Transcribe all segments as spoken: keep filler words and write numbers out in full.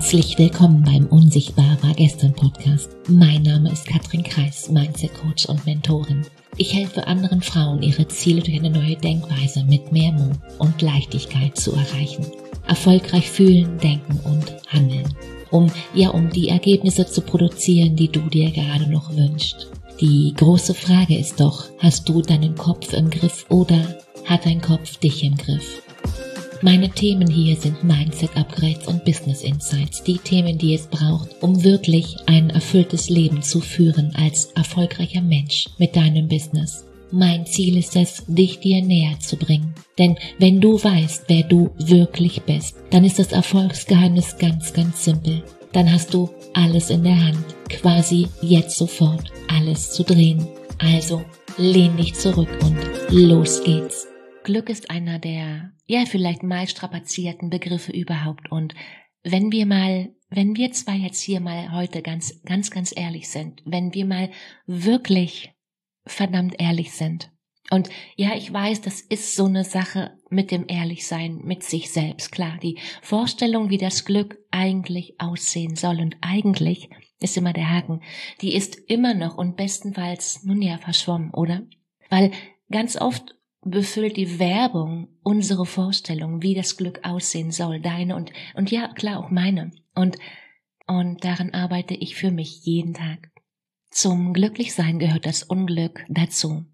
Herzlich willkommen beim Unsichtbar war gestern Podcast. Mein Name ist Katrin Kreis, Mindset Coach und Mentorin. Ich helfe anderen Frauen, ihre Ziele durch eine neue Denkweise mit mehr Mut und Leichtigkeit zu erreichen. Erfolgreich fühlen, denken und handeln. Um, ja, um die Ergebnisse zu produzieren, die du dir gerade noch wünschst. Die große Frage ist doch, hast du deinen Kopf im Griff oder hat dein Kopf dich im Griff? Meine Themen hier sind Mindset-Upgrades und Business-Insights, die Themen, die es braucht, um wirklich ein erfülltes Leben zu führen als erfolgreicher Mensch mit deinem Business. Mein Ziel ist es, dich dir näher zu bringen. Denn wenn du weißt, wer du wirklich bist, dann ist das Erfolgsgeheimnis ganz, ganz simpel. Dann hast du alles in der Hand, quasi jetzt sofort alles zu drehen. Also lehn dich zurück und los geht's. Glück ist einer der, ja, vielleicht meist strapazierten Begriffe überhaupt. Und wenn wir mal, wenn wir zwei jetzt hier mal heute ganz, ganz, ganz ehrlich sind, wenn wir mal wirklich verdammt ehrlich sind. Und ja, ich weiß, das ist so eine Sache mit dem Ehrlichsein mit sich selbst. Klar, die Vorstellung, wie das Glück eigentlich aussehen soll und eigentlich ist immer der Haken, die ist immer noch und bestenfalls nun ja verschwommen, oder? Weil ganz oft befüllt die Werbung unsere Vorstellung, wie das Glück aussehen soll, deine und und ja, klar, auch meine. Und und daran arbeite ich für mich jeden Tag. Zum Glücklichsein gehört das Unglück dazu.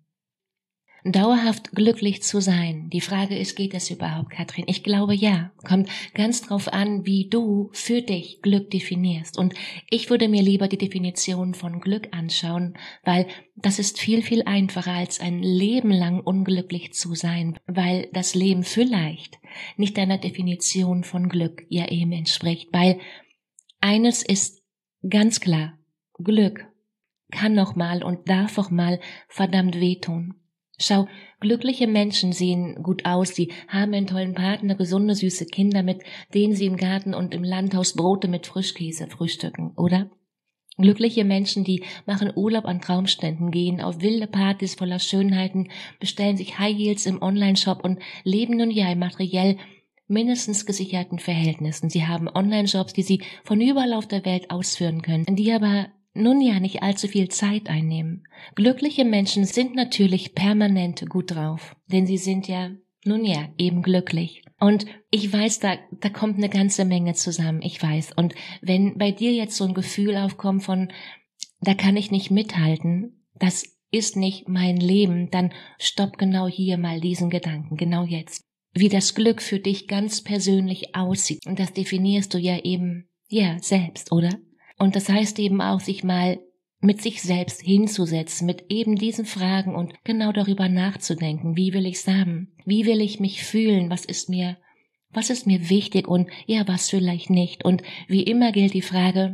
Dauerhaft glücklich zu sein. Die Frage ist, geht das überhaupt, Katrin? Ich glaube, ja. Kommt ganz drauf an, wie du für dich Glück definierst. Und ich würde mir lieber die Definition von Glück anschauen, weil das ist viel, viel einfacher, als ein Leben lang unglücklich zu sein, weil das Leben vielleicht nicht deiner Definition von Glück ja eben entspricht. Weil eines ist ganz klar, Glück kann noch mal und darf auch mal verdammt wehtun. Schau, glückliche Menschen sehen gut aus, sie haben einen tollen Partner, gesunde, süße Kinder, mit denen sie im Garten und im Landhaus Brote mit Frischkäse frühstücken, oder? Glückliche Menschen, die machen Urlaub an Traumständen, gehen auf wilde Partys voller Schönheiten, bestellen sich High Heels im Onlineshop und leben nun ja in materiell mindestens gesicherten Verhältnissen. Sie haben Online-Jobs, die sie von überall auf der Welt ausführen können, die aber nun ja nicht allzu viel Zeit einnehmen. Glückliche Menschen sind natürlich permanent gut drauf, denn sie sind ja, nun ja, eben glücklich. Und ich weiß, da, da kommt eine ganze Menge zusammen, ich weiß. Und wenn bei dir jetzt so ein Gefühl aufkommt von, da kann ich nicht mithalten, das ist nicht mein Leben, dann stopp genau hier mal diesen Gedanken, genau jetzt. Wie das Glück für dich ganz persönlich aussieht, und das definierst du ja eben, ja, selbst, oder? Und das heißt eben auch, sich mal mit sich selbst hinzusetzen, mit eben diesen Fragen und genau darüber nachzudenken. Wie will ich's haben? Wie will ich mich fühlen? Was ist mir, was ist mir wichtig und ja, was vielleicht nicht? Und wie immer gilt die Frage,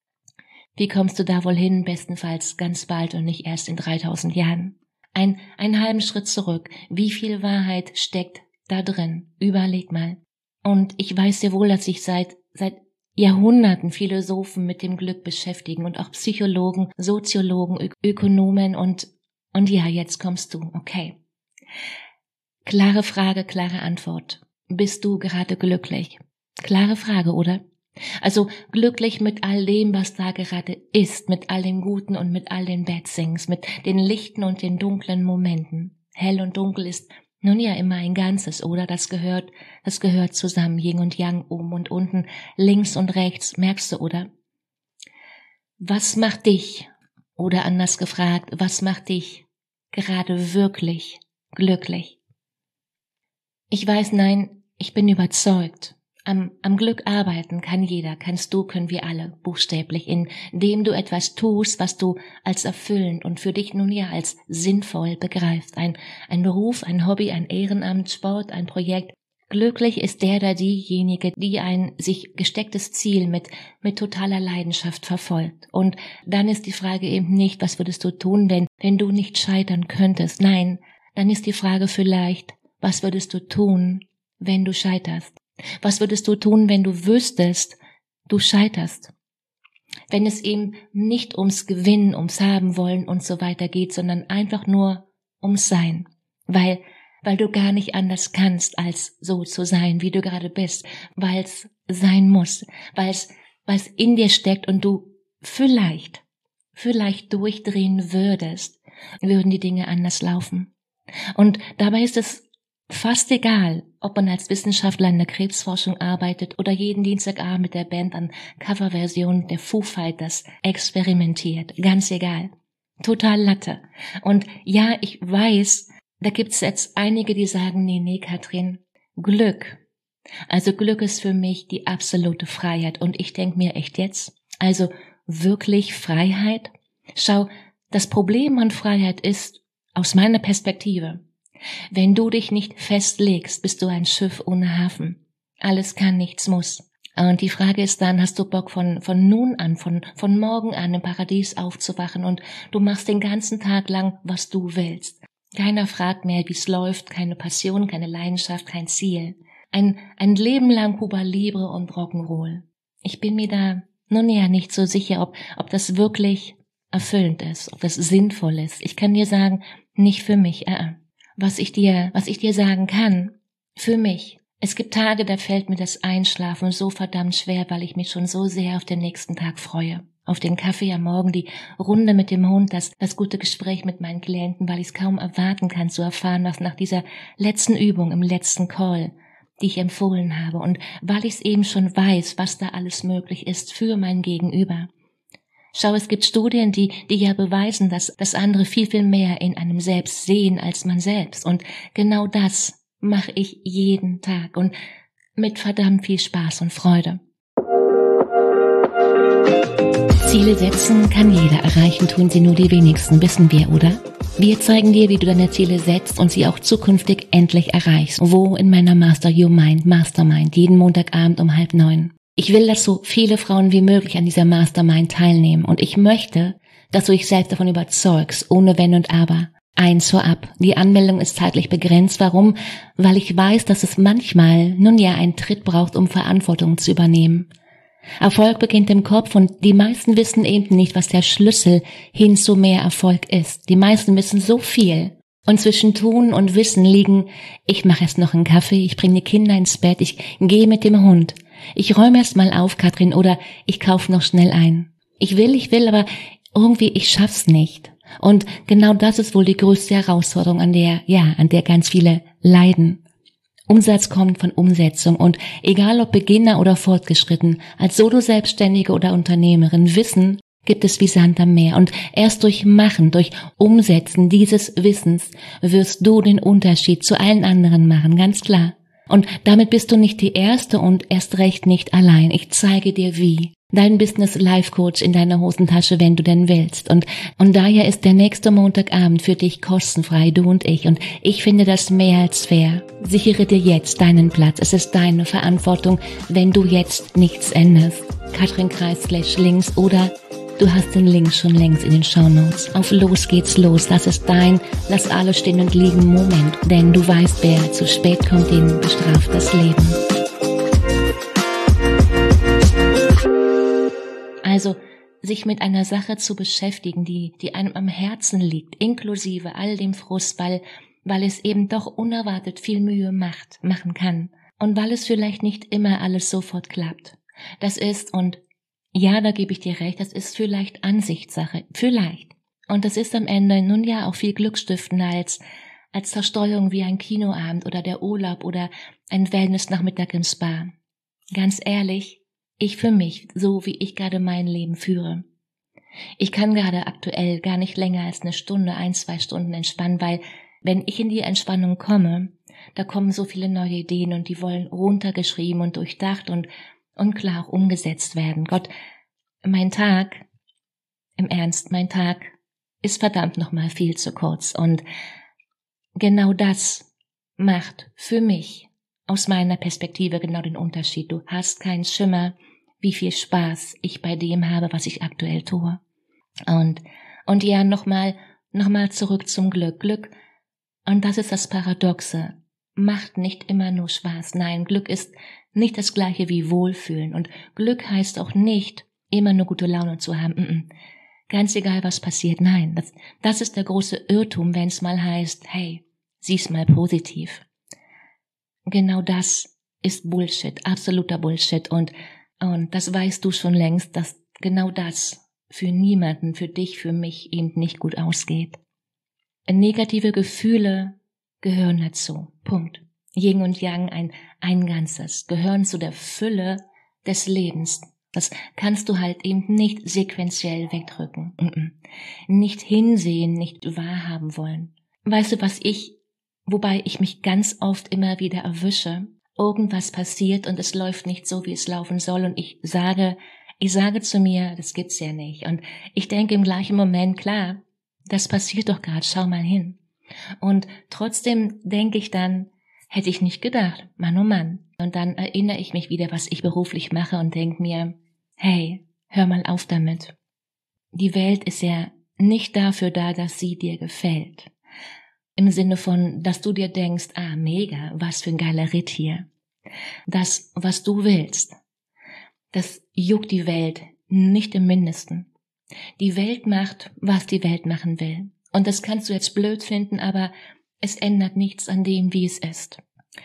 wie kommst du da wohl hin? Bestenfalls ganz bald und nicht erst in dreitausend Jahren. Ein, einen halben Schritt zurück. Wie viel Wahrheit steckt da drin? Überleg mal. Und ich weiß sehr wohl, dass ich seit, seit Jahrhunderten Philosophen mit dem Glück beschäftigen und auch Psychologen, Soziologen, Ö- Ökonomen und, und ja, jetzt kommst du, okay. Klare Frage, klare Antwort. Bist du gerade glücklich? Klare Frage, oder? Also glücklich mit all dem, was da gerade ist, mit all den guten und mit all den Bad Things, mit den lichten und den dunklen Momenten. Hell und dunkel ist nun ja immer ein Ganzes, oder? Das gehört, das gehört zusammen, Yin und Yang, oben und unten, links und rechts, merkst du, oder? Was macht dich, oder anders gefragt, was macht dich gerade wirklich glücklich? Ich weiß, nein, ich bin überzeugt. Am, am Glück arbeiten kann jeder, kannst du, können wir alle, buchstäblich, indem du etwas tust, was du als erfüllend und für dich nun ja als sinnvoll begreifst. Ein, ein Beruf, ein Hobby, ein Ehrenamt, Sport, ein Projekt. Glücklich ist der oder diejenige, die ein sich gestecktes Ziel mit, mit totaler Leidenschaft verfolgt. Und dann ist die Frage eben nicht, was würdest du tun, wenn, wenn du nicht scheitern könntest? Nein, dann ist die Frage vielleicht, was würdest du tun, wenn du scheiterst? Was würdest du tun, wenn du wüsstest, du scheiterst? Wenn es eben nicht ums Gewinnen, ums Haben wollen und so weiter geht, sondern einfach nur ums Sein. Weil, weil du gar nicht anders kannst, als so zu sein, wie du gerade bist. Weil es sein muss. Weil es was in dir steckt und du vielleicht, vielleicht durchdrehen würdest, würden die Dinge anders laufen. Und dabei ist es fast egal, ob man als Wissenschaftler in der Krebsforschung arbeitet oder jeden Dienstagabend mit der Band an Coverversionen der Foo Fighters experimentiert. Ganz egal. Total Latte. Und ja, ich weiß, da gibt's jetzt einige, die sagen, nee, nee, Katrin, Glück. Also Glück ist für mich die absolute Freiheit. Und ich denke mir echt jetzt, also wirklich Freiheit? Schau, das Problem an Freiheit ist, aus meiner Perspektive, wenn du dich nicht festlegst, bist du ein Schiff ohne Hafen. Alles kann, nichts muss. Und die Frage ist dann, hast du Bock von von nun an, von von morgen an im Paradies aufzuwachen und du machst den ganzen Tag lang, was du willst. Keiner fragt mehr, wie es läuft, keine Passion, keine Leidenschaft, kein Ziel. Ein ein Leben lang Cuba Libre und Rock'n'Roll. Ich bin mir da nun ja nicht so sicher, ob ob das wirklich erfüllend ist, ob das sinnvoll ist. Ich kann dir sagen, nicht für mich. Äh, was ich dir, was ich dir sagen kann, für mich. Es gibt Tage, da fällt mir das Einschlafen so verdammt schwer, weil ich mich schon so sehr auf den nächsten Tag freue. Auf den Kaffee am Morgen, die Runde mit dem Hund, das, das gute Gespräch mit meinen Klienten, weil ich es kaum erwarten kann zu erfahren, was nach dieser letzten Übung, im letzten Call, die ich empfohlen habe und weil ich es eben schon weiß, was da alles möglich ist für mein Gegenüber. Schau, es gibt Studien, die, die ja beweisen, dass, dass andere viel, viel mehr in einem selbst sehen als man selbst. Und genau das mache ich jeden Tag und mit verdammt viel Spaß und Freude. Ziele setzen kann jeder erreichen, tun sie nur die wenigsten, wissen wir, oder? Wir zeigen dir, wie du deine Ziele setzt und sie auch zukünftig endlich erreichst. Wo? In meiner Master Your Mind Mastermind, jeden Montagabend um halb neun. Ich will, dass so viele Frauen wie möglich an dieser Mastermind teilnehmen und ich möchte, dass du dich selbst davon überzeugst, ohne Wenn und Aber. Eins vorab, die Anmeldung ist zeitlich begrenzt. Warum? Weil ich weiß, dass es manchmal nun ja einen Tritt braucht, um Verantwortung zu übernehmen. Erfolg beginnt im Kopf und die meisten wissen eben nicht, was der Schlüssel hin zu mehr Erfolg ist. Die meisten wissen so viel. Und zwischen Tun und Wissen liegen, ich mache erst noch einen Kaffee, ich bringe die Kinder ins Bett, ich gehe mit dem Hund. Ich räume erst mal auf, Katrin, oder ich kaufe noch schnell ein. Ich will, ich will, aber irgendwie, ich schaff's nicht. Und genau das ist wohl die größte Herausforderung, an der, ja, an der ganz viele leiden. Umsatz kommt von Umsetzung und egal ob Beginner oder fortgeschritten, als Solo-Selbstständige oder Unternehmerin, Wissen gibt es wie Sand am Meer und erst durch Machen, durch Umsetzen dieses Wissens wirst du den Unterschied zu allen anderen machen, ganz klar. Und damit bist du nicht die Erste und erst recht nicht allein. Ich zeige dir wie. Dein Business-Life-Coach in deiner Hosentasche, wenn du denn willst. Und, und daher ist der nächste Montagabend für dich kostenfrei, du und ich. Und ich finde das mehr als fair. Sichere dir jetzt deinen Platz. Es ist deine Verantwortung, wenn du jetzt nichts änderst. Katrin Kreis slash links oder du hast den Link schon längst in den Shownotes. Auf los geht's los. Das ist dein, lass alles stehen und liegen Moment. Denn du weißt, wer zu spät kommt, den bestraft das Leben. Also, sich mit einer Sache zu beschäftigen, die, die einem am Herzen liegt, inklusive all dem Frust, weil, weil es eben doch unerwartet viel Mühe macht, machen kann. Und weil es vielleicht nicht immer alles sofort klappt. Das ist, und ja, da gebe ich dir recht, das ist vielleicht Ansichtssache, vielleicht. Und das ist am Ende nun ja auch viel glückstiftender als, als Zerstreuung wie ein Kinoabend oder der Urlaub oder ein Wellnessnachmittag im Spa. Ganz ehrlich, ich für mich, so wie ich gerade mein Leben führe. Ich kann gerade aktuell gar nicht länger als eine Stunde, ein, zwei Stunden entspannen, weil wenn ich in die Entspannung komme, da kommen so viele neue Ideen und die wollen runtergeschrieben und durchdacht und und klar auch umgesetzt werden. Gott, mein Tag, im Ernst, mein Tag ist verdammt nochmal viel zu kurz. Und genau das macht für mich aus meiner Perspektive genau den Unterschied. Du hast keinen Schimmer, wie viel Spaß ich bei dem habe, was ich aktuell tue. Und, und ja, nochmal, nochmal zurück zum Glück. Glück, und das ist das Paradoxe, macht nicht immer nur Spaß. Nein, Glück ist nicht das gleiche wie Wohlfühlen. Und Glück heißt auch nicht, immer nur gute Laune zu haben. Mm-mm. Ganz egal, was passiert. Nein, das, das ist der große Irrtum, wenn es mal heißt, hey, sieh's mal positiv. Genau das ist Bullshit, absoluter Bullshit. Und Und das weißt du schon längst, dass genau das für niemanden, für dich, für mich eben nicht gut ausgeht. Negative Gefühle gehören dazu. Punkt. Yin und Yang, ein, ein Ganzes, gehören zu der Fülle des Lebens. Das kannst du halt eben nicht sequenziell wegdrücken. Nicht hinsehen, nicht wahrhaben wollen. Weißt du, was ich, wobei ich mich ganz oft immer wieder erwische, irgendwas passiert und es läuft nicht so, wie es laufen soll und ich sage, ich sage zu mir, das gibt's ja nicht. Und ich denke im gleichen Moment, klar, das passiert doch gerade, schau mal hin. Und trotzdem denke ich dann, hätte ich nicht gedacht, Mann oh Mann. Und dann erinnere ich mich wieder, was ich beruflich mache und denke mir, hey, hör mal auf damit. Die Welt ist ja nicht dafür da, dass sie dir gefällt. Im Sinne von, dass du dir denkst, ah, mega, was für ein geiler Ritt hier. Das, was du willst, das juckt die Welt nicht im Mindesten. Die Welt macht, was die Welt machen will. Und das kannst du jetzt blöd finden, aber es ändert nichts an dem, wie es ist.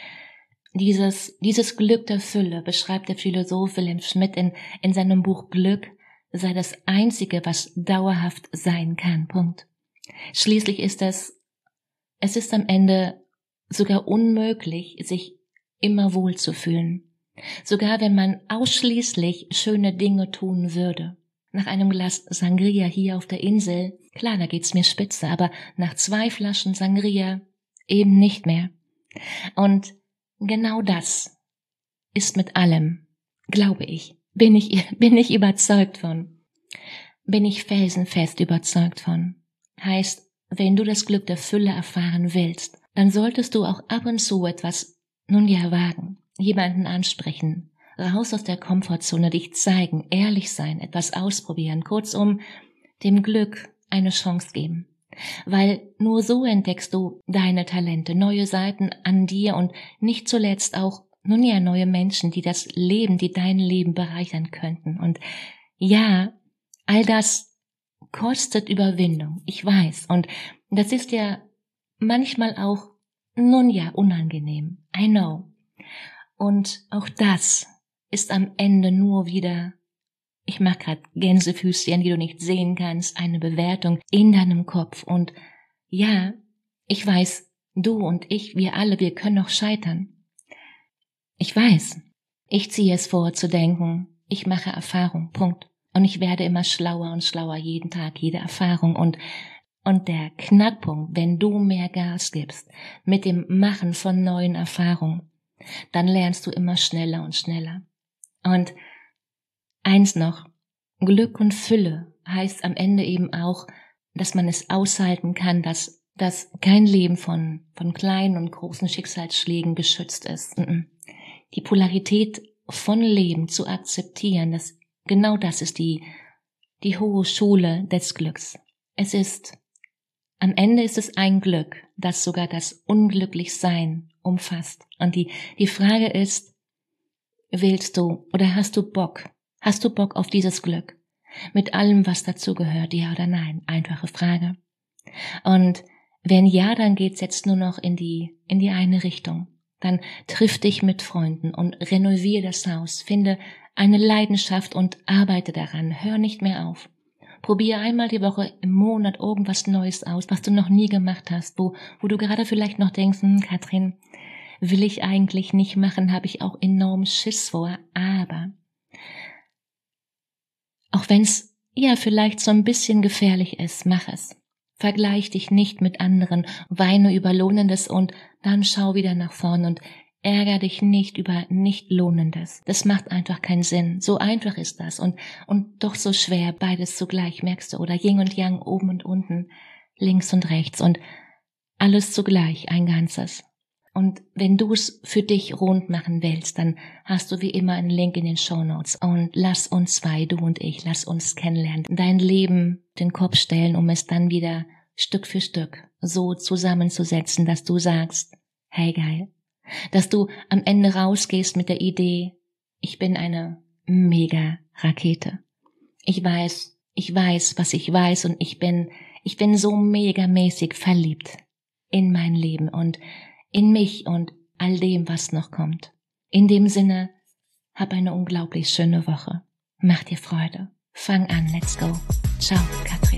Dieses, dieses Glück der Fülle beschreibt der Philosoph Wilhelm Schmidt in, in seinem Buch Glück sei das Einzige, was dauerhaft sein kann. Punkt. Schließlich ist es, es ist am Ende sogar unmöglich, sich immer wohl zu fühlen. Sogar wenn man ausschließlich schöne Dinge tun würde. Nach einem Glas Sangria hier auf der Insel, klar, da geht's mir spitze, aber nach zwei Flaschen Sangria eben nicht mehr. Und genau das ist mit allem, glaube ich, bin ich, bin ich überzeugt von, bin ich felsenfest überzeugt von. Heißt, wenn du das Glück der Fülle erfahren willst, dann solltest du auch ab und zu etwas, nun ja, wagen, jemanden ansprechen, raus aus der Komfortzone, dich zeigen, ehrlich sein, etwas ausprobieren, kurzum, dem Glück eine Chance geben. Weil nur so entdeckst du deine Talente, neue Seiten an dir und nicht zuletzt auch, nun ja, neue Menschen, die das Leben, die dein Leben bereichern könnten. Und ja, all das kostet Überwindung, ich weiß. Und das ist ja manchmal auch, nun ja, unangenehm. I know. Und auch das ist am Ende nur wieder, ich mache gerade Gänsefüßchen, die du nicht sehen kannst, eine Bewertung in deinem Kopf. Und ja, ich weiß, du und ich, wir alle, wir können auch scheitern. Ich weiß, ich ziehe es vor zu denken, ich mache Erfahrung, Punkt. Und ich werde immer schlauer und schlauer jeden Tag, jede Erfahrung. Und, und der Knackpunkt, wenn du mehr Gas gibst mit dem Machen von neuen Erfahrungen, dann lernst du immer schneller und schneller. Und eins noch, Glück und Fülle heißt am Ende eben auch, dass man es aushalten kann, dass, dass kein Leben von, von kleinen und großen Schicksalsschlägen geschützt ist. Die Polarität von Leben zu akzeptieren, das, genau das ist die, die hohe Schule des Glücks. Es ist, am Ende ist es ein Glück, das sogar das Unglücklichsein umfasst. Und die, die Frage ist, willst du oder hast du Bock? Hast du Bock auf dieses Glück? Mit allem, was dazu gehört, ja oder nein? Einfache Frage. Und wenn ja, dann geht's jetzt nur noch in die, in die eine Richtung. Dann triff dich mit Freunden und renoviere das Haus. Finde eine Leidenschaft und arbeite daran. Hör nicht mehr auf. Probiere einmal die Woche im Monat irgendwas Neues aus, was du noch nie gemacht hast, wo, wo du gerade vielleicht noch denkst, hm, Katrin, will ich eigentlich nicht machen, habe ich auch enorm Schiss vor, aber auch wenn es ja vielleicht so ein bisschen gefährlich ist, mach es. Vergleich dich nicht mit anderen, weine über Lohnendes und dann schau wieder nach vorn und ärger dich nicht über Nicht-Lohnendes. Das macht einfach keinen Sinn. So einfach ist das und, und doch so schwer, beides zugleich, merkst du, oder Yin und Yang, oben und unten, links und rechts und alles zugleich, ein Ganzes. Und wenn du es für dich rund machen willst, dann hast du wie immer einen Link in den Shownotes. Und lass uns zwei, du und ich, lass uns kennenlernen. Dein Leben den Kopf stellen, um es dann wieder Stück für Stück so zusammenzusetzen, dass du sagst, hey geil. Dass du am Ende rausgehst mit der Idee, ich bin eine mega Rakete. Ich weiß, ich weiß, was ich weiß und ich bin, ich bin so megamäßig verliebt in mein Leben und in mich und all dem, was noch kommt. In dem Sinne, Hab eine unglaublich schöne Woche. Mach dir Freude. Fang an, let's go. Ciao, Katrin.